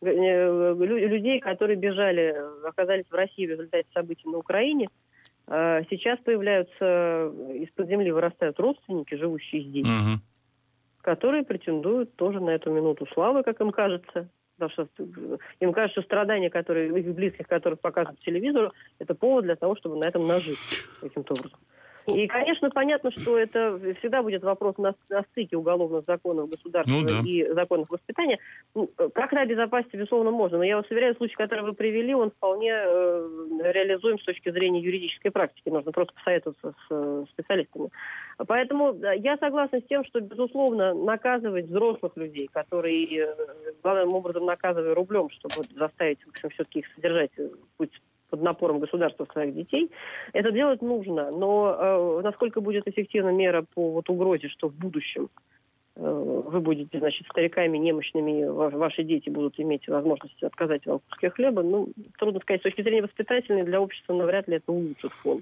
людей, которые бежали, оказались в России в результате событий на Украине, сейчас появляются, из-под земли вырастают родственники, живущие здесь. Uh-huh. которые претендуют тоже на эту минуту славы, как им кажется. Потому что им кажется, что страдания, которые их близких, которых показывают по телевизору, это повод для того, чтобы на этом нажить каким-то образом. И, конечно, понятно, что это всегда будет вопрос на, на стыке уголовных законов государства ну, да. и законов воспитания. Как это обезопасить, безусловно, можно. Но я вас уверяю, случай, который вы привели, он вполне э, реализуем с точки зрения юридической практики. Нужно просто посоветоваться с э, специалистами. Поэтому я согласна с тем, что, безусловно, наказывать взрослых людей, которые, э, главным образом, наказывая рублем, чтобы заставить, в общем, все-таки их содержать, путь под напором государства своих детей, это делать нужно. Но э, насколько будет эффективна мера по вот, угрозе, что в будущем э, вы будете, значит, стариками, немощными, ва- ваши дети будут иметь возможность отказать вам в куске хлеба, ну, трудно сказать. С точки зрения воспитательной для общества навряд ли это улучшит фон.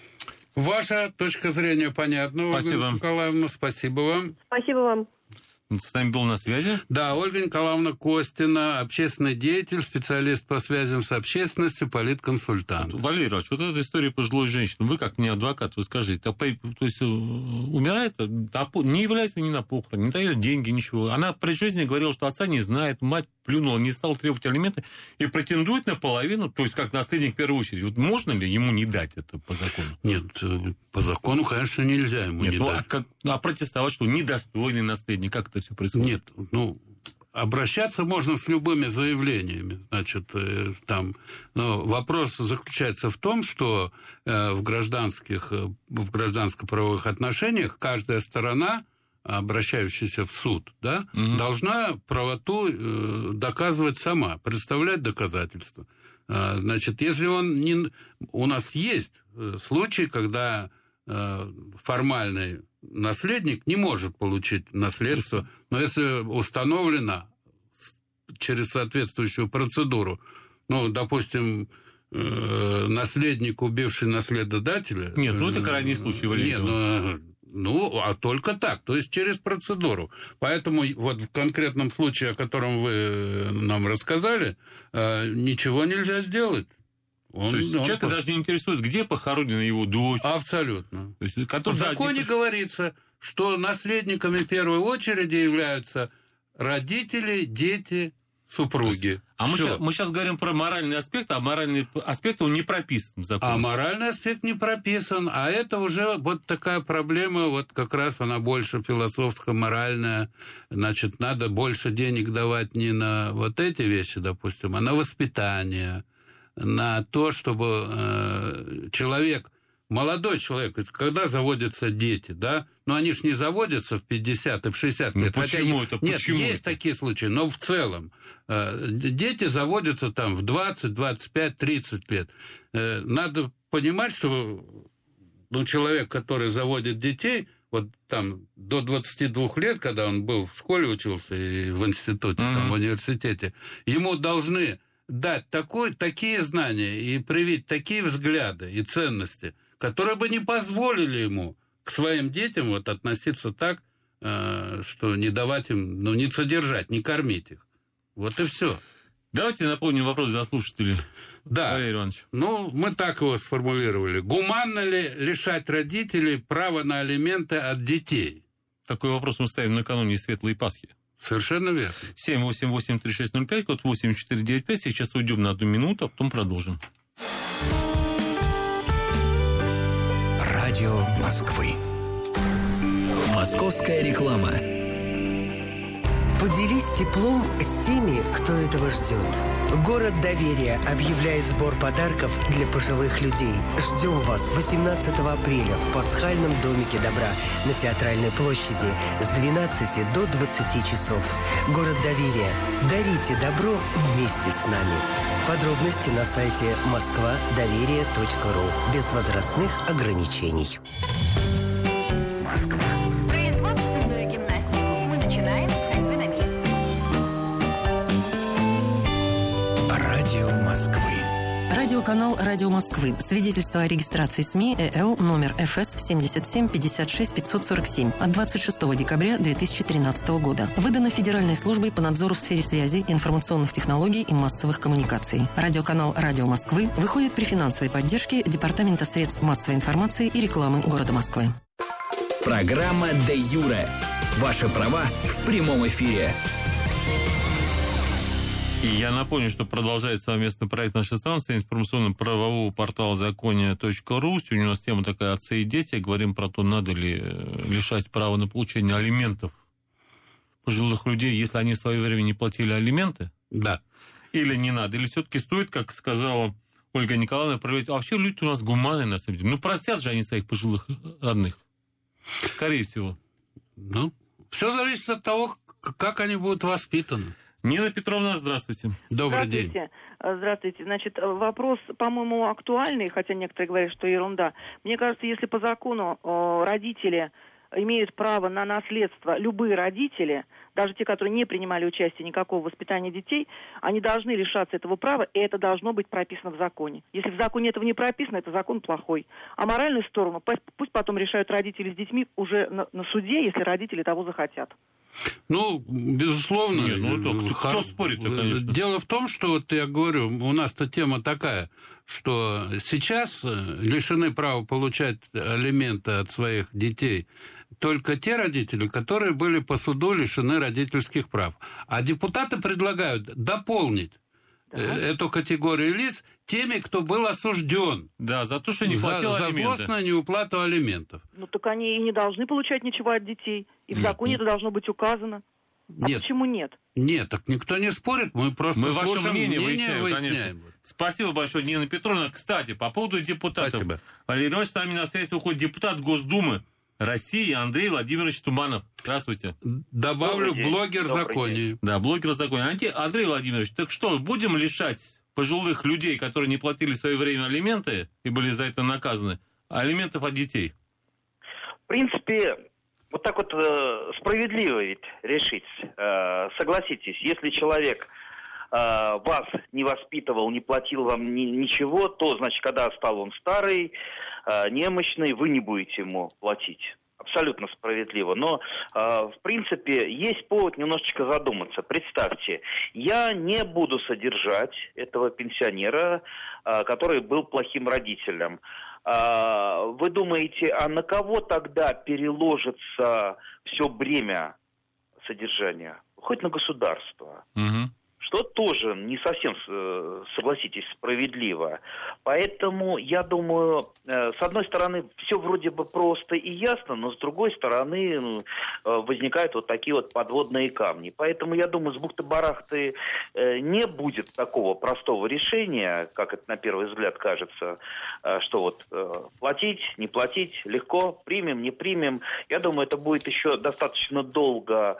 Ваша точка зрения понятна, Ольга спасибо. Николаевна. Спасибо вам. Спасибо вам. С нами был на связи. Да, Ольга Николаевна Костина, общественный деятель, специалист по связям с общественностью, политконсультант. Валерий Иванович, вот эта история пожилой женщины, вы как не адвокат, вы скажите, то есть умирает, не является ни на похорон, не дает деньги, ничего. Она при жизни говорила, что отца не знает, мать плюнула, не стала требовать алименты и претендует на половину, то есть как наследник в первую очередь. Вот можно ли ему не дать это по закону? Нет, по закону, конечно, нельзя ему Нет, не ну, дать. А, как, а протестовать, что недостойный наследник, как это все происходит? Нет, ну, обращаться можно с любыми заявлениями. Значит, там, но вопрос заключается в том, что в гражданских, в гражданско-правовых отношениях каждая сторона, обращающаяся в суд, да, угу. должна правоту э, доказывать сама, представлять доказательства. А, значит, если он не... У нас есть случаи, когда э, формальный наследник не может получить наследство, но если установлено через соответствующую процедуру, ну, допустим, э, наследник, убивший наследодателя... Нет, ну это крайний случай. Нет, ну... Ну, а только так, то есть через процедуру. Поэтому вот в конкретном случае, о котором вы нам рассказали, ничего нельзя сделать. Он, то есть он человека он... даже не интересует, где похоронена его дочь. Абсолютно. То есть, который... В законе да, говорится, что наследниками первой очереди являются родители, дети, супруги. А мы сейчас, мы сейчас говорим про моральный аспект, а моральный аспект, он не прописан в законе. А моральный аспект не прописан, а это уже вот такая проблема, вот как раз она больше философско-моральная. Значит, надо больше денег давать не на вот эти вещи, допустим, а на воспитание, на то, чтобы э, человек... Молодой человек, когда заводятся дети, да, но они ж не заводятся в пятьдесят и в шестьдесят лет. Ну, почему это? Нет, почему есть это? такие случаи, но в целом э, дети заводятся там в двадцать, двадцать пять, тридцать лет. Э, надо понимать, что ну, человек, который заводит детей, вот там до двадцати двух лет, когда он был в школе учился и в институте, mm-hmm. там, в университете, ему должны дать такой, такие знания и привить такие взгляды и ценности, которые бы не позволили ему к своим детям вот относиться так, что не давать им, ну, не содержать, не кормить их. Вот и все. Давайте напомним вопрос за слушателей. Да. Валерий Иванович. Ну, мы так его сформулировали. Гуманно ли лишать родителей права на алименты от детей? Такой вопрос мы ставим накануне Светлой Пасхи. Совершенно верно. семь восемь восемь три шесть ноль пять, код восемь четыре девять пять. Сейчас уйдем на одну минуту, а потом продолжим. Радио Москвы. Московская реклама. Поделись теплом с теми, кто этого ждет. Город доверия объявляет сбор подарков для пожилых людей. Ждем вас восемнадцатого апреля в Пасхальном домике добра на Театральной площади с двенадцати до двадцати часов. Город доверия. Дарите добро вместе с нами. Подробности на сайте москва доверие точка ру. Без возрастных ограничений. Москва. Производственную гимнастику мы начинаем с ходьбы на месте. Радио Москвы. Радиоканал «Радио Москвы». Свидетельство о регистрации СМИ ЭЛ номер эф эс семьдесят семь пятьдесят шесть пятьсот сорок семь от двадцать шестого декабря две тысячи тринадцатого года. Выдано Федеральной службой по надзору в сфере связи, информационных технологий и массовых коммуникаций. Радиоканал «Радио Москвы» выходит при финансовой поддержке Департамента средств массовой информации и рекламы города Москвы. Программа «Де Юре». Ваши права в прямом эфире. И я напомню, что продолжает совместный проект нашей станции информационно-правового портала закония точка ру. Сегодня у нас тема такая «Отцы и дети». Говорим про то, надо ли лишать права на получение алиментов пожилых людей, если они в свое время не платили алименты. Да. Или не надо. Или все-таки стоит, как сказала Ольга Николаевна, проверять. А вообще люди у нас гуманные, на самом деле. Ну, простят же они своих пожилых родных. Скорее всего. Ну, все зависит от того, как они будут воспитаны. Нина Петровна, здравствуйте. Добрый Здравствуйте. день. Здравствуйте. Значит, вопрос, по-моему, актуальный, хотя некоторые говорят, что ерунда. Мне кажется, если по закону родители имеют право на наследство, любые родители, даже те, которые не принимали участие никакого в воспитании детей, они должны лишаться этого права, и это должно быть прописано в законе. Если в законе этого не прописано, это закон плохой. А моральную сторону пусть потом решают родители с детьми уже на, на суде, если родители того захотят. Ну, безусловно. Не, ну, кто, кто, кто спорит-то, конечно. Дело в том, что, вот я говорю, у нас-то тема такая, что сейчас лишены права получать алименты от своих детей только те родители, которые были по суду лишены родительских прав. А депутаты предлагают дополнить да. эту категорию лиц теми, кто был осужден. Да, за то, что не платил за, алименты. За злостную неуплату алиментов. Ну, так они и не должны получать ничего от детей. И в нет, законе нет. это должно быть указано. А нет. почему нет? Нет, так никто не спорит, мы просто мы слушаем ваше мнение, мнение выясняем, выясняем. Конечно. Спасибо большое, Нина Петровна. Кстати, по поводу депутатов. Спасибо. Валерий Иванович, с нами на связи выходит депутат Госдумы России Андрей Владимирович Туманов. Здравствуйте. Добавлю, блогер законе. Да, блогер законе. Андрей Владимирович, так что, будем лишать пожилых людей, которые не платили в свое время алименты и были за это наказаны, алиментов от детей? В принципе, вот так вот э, справедливо ведь решить. Э, согласитесь, если человек э, вас не воспитывал, не платил вам ни, ничего, то, значит, когда стал он старый, э, немощный, вы не будете ему платить. Абсолютно справедливо. Но, э, в принципе, есть повод немножечко задуматься. Представьте, я не буду содержать этого пенсионера, э, который был плохим родителем. Э, вы думаете, а на кого тогда переложится все бремя содержания? Хоть на государство. Угу. Что тоже не совсем, согласитесь, справедливо. Поэтому, я думаю, с одной стороны, все вроде бы просто и ясно, но с другой стороны возникают вот такие вот подводные камни. Поэтому, я думаю, с бухты-барахты не будет такого простого решения, как это на первый взгляд кажется, что вот платить, не платить, легко, примем, не примем. Я думаю, это будет еще достаточно долго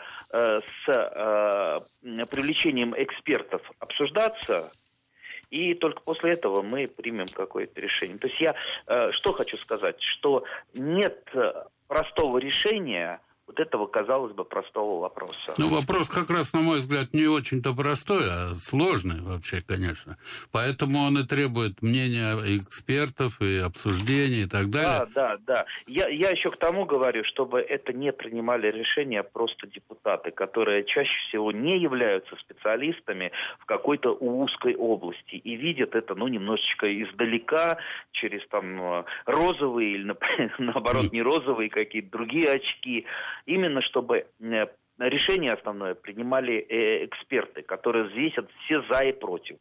с привлечением экспертов обсуждаться, и только после этого мы примем какое-то решение. То есть я э, что хочу сказать, что нет простого решения вот этого, казалось бы, простого вопроса. Ну, вопрос как раз, на мой взгляд, не очень-то простой, а сложный вообще, конечно. Поэтому он и требует мнения экспертов, и обсуждений, и так далее. Да, да, да. Я, я еще к тому говорю, чтобы это не принимали решения просто депутаты, которые чаще всего не являются специалистами в какой-то узкой области и видят это, ну, немножечко издалека, через там розовые или, наоборот, не розовые, какие-то другие очки. Именно чтобы решение основное принимали эксперты, которые взвесят все за и против.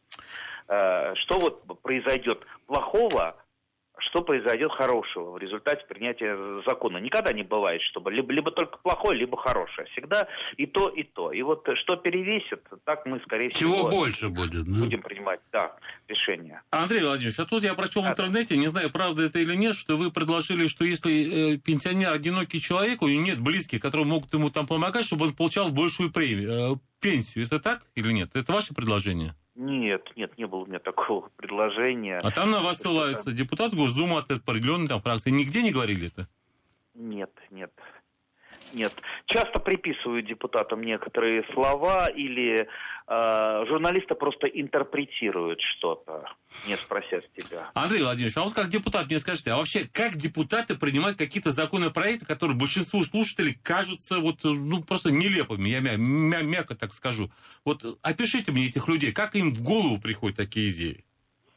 Что вот произойдет плохого, что произойдет хорошего в результате принятия закона. Никогда не бывает, чтобы либо, либо только плохое, либо хорошее. Всегда и то, и то. И вот что перевесит, так мы, скорее Чего всего... Чего больше будет, да? Будем принимать, да, решения. Андрей Владимирович, а тут я прочел в интернете, не знаю, правда это или нет, что вы предложили, что если э, пенсионер одинокий человек, у него нет близких, которые могут ему там помогать, чтобы он получал большую премию, э, пенсию. Это так или нет? Это ваше предложение? Нет, нет, не было у меня такого предложения. А там на вас ссылается депутат Госдумы от определенной там фракции. Нигде не говорили это? Нет, нет. Нет. Часто приписывают депутатам некоторые слова или э, журналисты просто интерпретируют что-то, не спрося с тебя. Андрей Владимирович, а вот как депутат мне скажите, а вообще как депутаты принимают какие-то законопроекты, которые большинству слушателей кажутся вот, ну, просто нелепыми, я мя- мя- мягко так скажу. Вот опишите мне этих людей, как им в голову приходят такие идеи?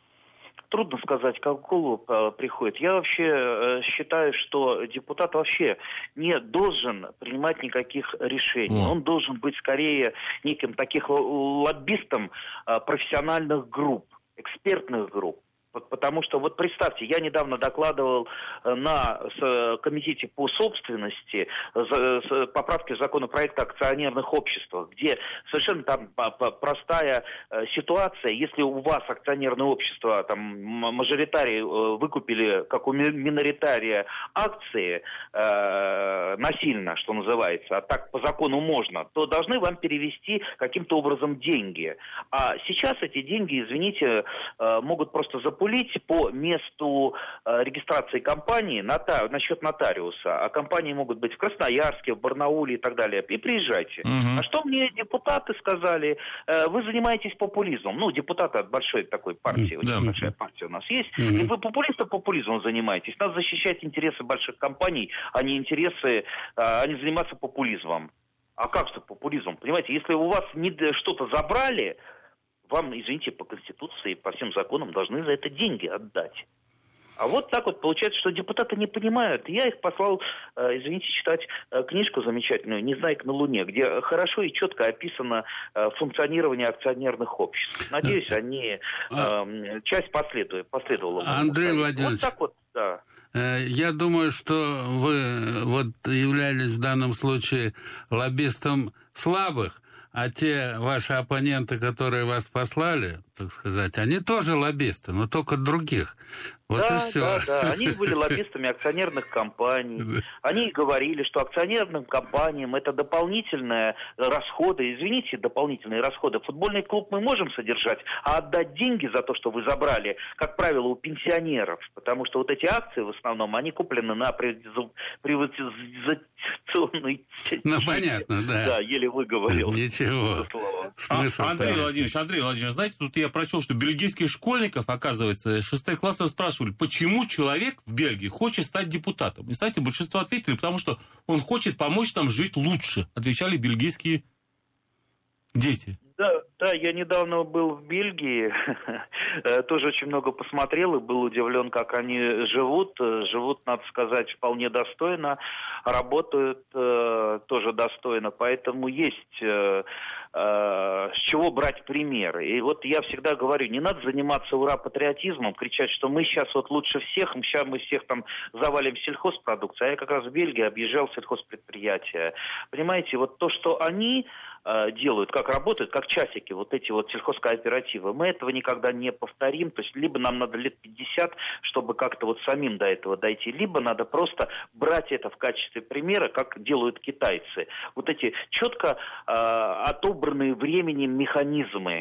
Трудно сказать, как в голову э, приходит. Я вообще э, считаю, что депутат вообще не должен принимать никаких решений. Он должен быть скорее неким таких лоббистом э, профессиональных групп, экспертных групп. Потому что, вот представьте, я недавно докладывал на комитете по собственности поправки в законопроект о акционерных обществах, где совершенно там простая ситуация. Если у вас акционерное общество, там, мажоритарии выкупили, как у миноритария, акции э, насильно, что называется, а так по закону можно, то должны вам перевести каким-то образом деньги. А сейчас эти деньги, извините, э, могут просто запулить по месту э, регистрации компании нота... на счет нотариуса. А компании могут быть в Красноярске, в Барнауле и так далее. И приезжайте. Uh-huh. А что мне депутаты сказали? Э, вы занимаетесь популизмом. Ну, депутаты от большой такой партии. Uh-huh. Очень большая партия у нас есть. Uh-huh. И вы популистом популизмом занимаетесь. Надо защищать интересы больших компаний, а не интересы, э, а не заниматься популизмом. А как же популизмом? Понимаете, если у вас не... что-то забрали, вам, извините, по Конституции, по всем законам должны за это деньги отдать. А вот так вот получается, что депутаты не понимают. Я их послал, э, извините, читать э, книжку замечательную «Незнайка на Луне», где хорошо и четко описано э, функционирование акционерных обществ. Надеюсь, они э, часть последует, последовала. Андрей Владимирович, вот так вот, да. Я думаю, что вы вот являлись в данном случае лоббистом слабых, а те ваши оппоненты, которые вас послали, так сказать, они тоже лоббисты, но только других. Вот да, и все. Да, да, они были лоббистами акционерных компаний. Они говорили, что акционерным компаниям это дополнительные расходы. Извините, дополнительные расходы. Футбольный клуб мы можем содержать, а отдать деньги за то, что вы забрали, как правило, у пенсионеров. Потому что вот эти акции в основном, они куплены на приватизационной... Ну, понятно, да. Да, еле выговорил. Ничего. А, Андрей Владимирович, Андрей Владимирович, знаете, тут я прочел, что бельгийских школьников, оказывается, шестых классов спрашивали, почему человек в Бельгии хочет стать депутатом. И, кстати, большинство ответили, потому что он хочет помочь нам жить лучше, отвечали бельгийские дети. Да, да, я недавно был в Бельгии, тоже очень много посмотрел и был удивлен, как они живут. Живут, надо сказать, вполне достойно, работают э, тоже достойно, поэтому есть э, э, с чего брать примеры. И вот я всегда говорю, не надо заниматься ура-патриотизмом, кричать, что мы сейчас вот лучше всех, мы сейчас мы всех там завалим сельхозпродукцию. А я как раз в Бельгии объезжал сельхозпредприятия. Понимаете, вот то, что они э, делают, как работают, как часики, вот эти вот сельхозкооперативы, мы этого никогда не повторим. То есть либо нам надо лет пятьдесят, чтобы как-то вот самим до этого дойти, либо надо просто брать это в качестве примера, как делают китайцы. Вот эти четко э, отобранные временем механизмы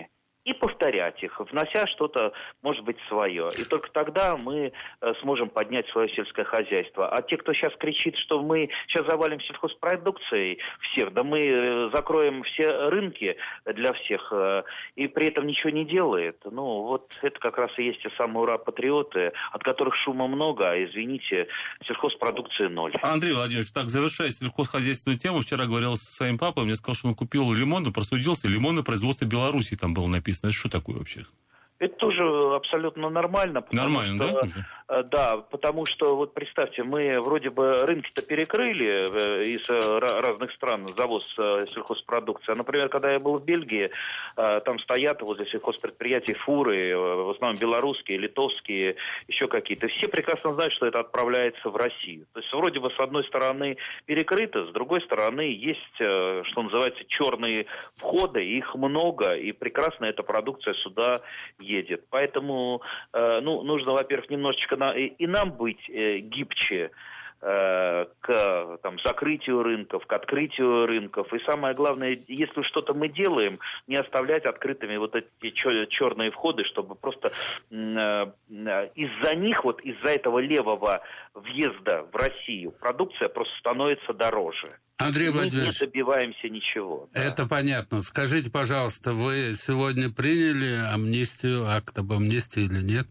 и повторять их, внося что-то, может быть, свое. И только тогда мы э, сможем поднять свое сельское хозяйство. А те, кто сейчас кричит, что мы сейчас завалим сельхозпродукцией всех, да мы э, закроем все рынки для всех, э, и при этом ничего не делает, ну вот это как раз и есть те самые ура-патриоты, от которых шума много, а, извините, сельхозпродукции ноль. Андрей Владимирович, так, завершая сельхозхозяйственную тему, вчера говорил со своим папой, мне сказал, что он купил лимон, просудился, лимонное производство Беларуси там было написано. Это что такое вообще? Это тоже абсолютно нормально. Нормально, что, да? Да, потому что, вот представьте, мы вроде бы рынки-то перекрыли из разных стран завоз сельхозпродукции. А, например, когда я был в Бельгии, там стоят возле сельхозпредприятий фуры, в основном белорусские, литовские, еще какие-то. Все прекрасно знают, что это отправляется в Россию. То есть вроде бы с одной стороны перекрыто, с другой стороны есть, что называется, черные входы, их много, и прекрасно эта продукция сюда едет. Поэтому ну, нужно, во-первых, немножечко на, и, и нам быть э, гибче э, к там, закрытию рынков, к открытию рынков. И самое главное, если что-то мы делаем, не оставлять открытыми вот эти черные входы, чтобы просто э, из-за них, вот из-за этого левого въезда в Россию продукция просто становится дороже. Андрей Владимирович, мы не добиваемся ничего. Да. Это понятно. Скажите, пожалуйста, вы сегодня приняли амнистию, акт об амнистии или нет?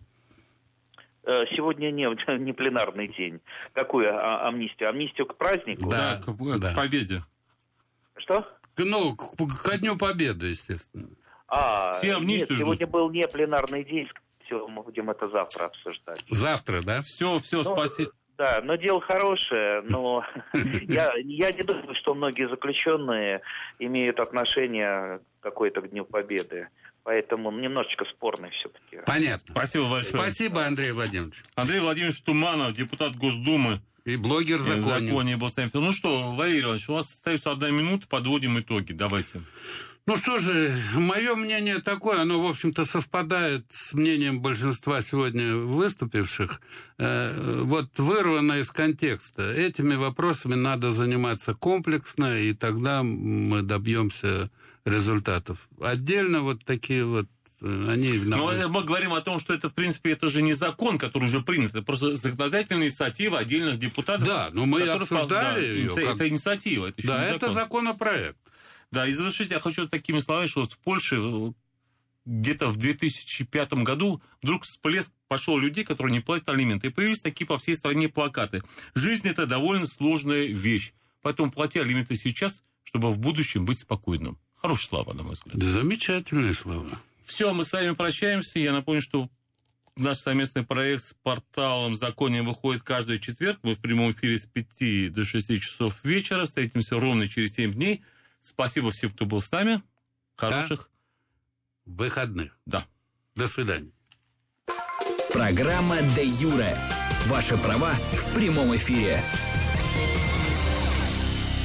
Сегодня не, не пленарный день. Какую а, амнистию? Амнистию к празднику? Да, к, к да. победе. Что? Ну, к, ко Дню Победы, естественно. А, Все амнистию нет, сегодня был не пленарный день. Все, мы будем это завтра обсуждать. Завтра, да? Все, все, ну, спасибо. Да, но дело хорошее, но я, я не думаю, что многие заключенные имеют отношение какое-то к Дню Победы. Поэтому немножечко спорный все-таки. Понятно. Спасибо большое. Спасибо, Андрей Владимирович. Андрей Владимирович Туманов, депутат Госдумы. И блогер-законник. Ну что, Валерий Иванович, у вас остается одна минута, подводим итоги. Давайте. Ну что же, мое мнение такое, оно, в общем-то, совпадает с мнением большинства сегодня выступивших. Вот вырвано из контекста. Этими вопросами надо заниматься комплексно, и тогда мы добьемся результатов. Отдельно вот такие вот они... Но мы говорим о том, что это, в принципе, это же не закон, который уже принят, это просто законодательная инициатива отдельных депутатов. Да, но мы обсуждали да, ее. Это как... инициатива, это еще да, не это закон. законопроект. Да, и завершить я хочу такими словами, что вот в Польше где-то в две тысячи пятом году вдруг всплеск пошел людей, которые не платят алименты. И появились такие по всей стране плакаты. Жизнь – это довольно сложная вещь. Поэтому плати алименты сейчас, чтобы в будущем быть спокойным. Хорошие слова, на мой взгляд. Замечательные слова. Все, мы с вами прощаемся. Я напомню, что наш совместный проект с порталом «Законе» выходит каждый четверг. Мы в прямом эфире с пяти до шести часов вечера. Встретимся ровно через семь дней. Спасибо всем, кто был с нами. Хороших да. выходных. Да. До свидания. Программа «Де Юре». Ваши права в прямом эфире.